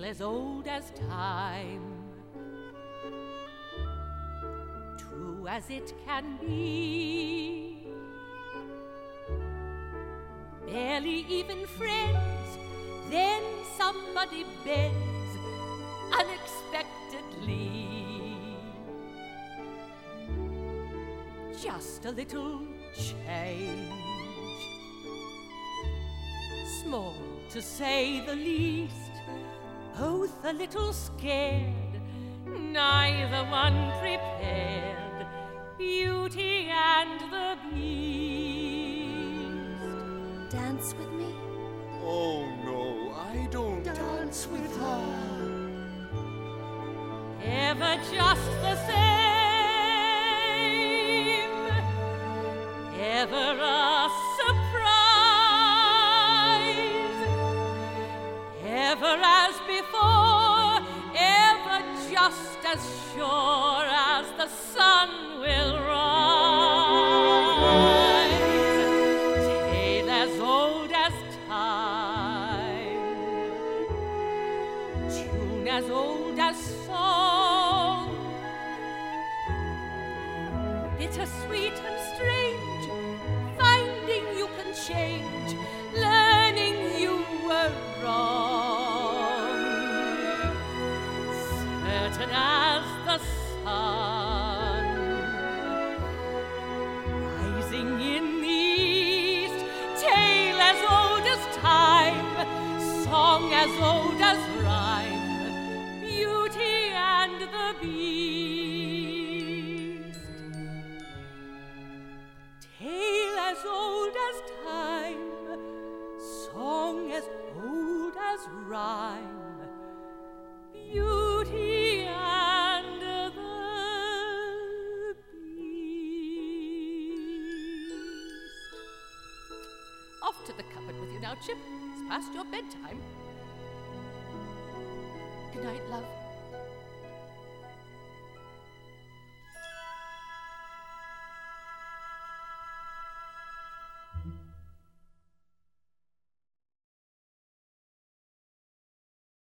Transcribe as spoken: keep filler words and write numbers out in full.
tale as old as time, true as it can be. Barely even friends, then somebody bends unexpectedly. Just a little change, small to say the least, both a little scared, neither one prepared, Beauty and the Beast. Dance with me? Oh no, I don't Dance with her. Ever just the same, ever a surprise, ever as before, ever just as sure as the sun will rise. Tale as old as time, tune as old as song, bittersweet and strange, finding you can change, learning you were wrong. Certain as the sun, rising in the east, tale as old as time, song as old as rhyme, Beauty and the Beast. Tale as old as time, song as old as rhyme, Beauty and the Beast. Off to the cupboard with you now, Chip. It's past your bedtime. Good night, love.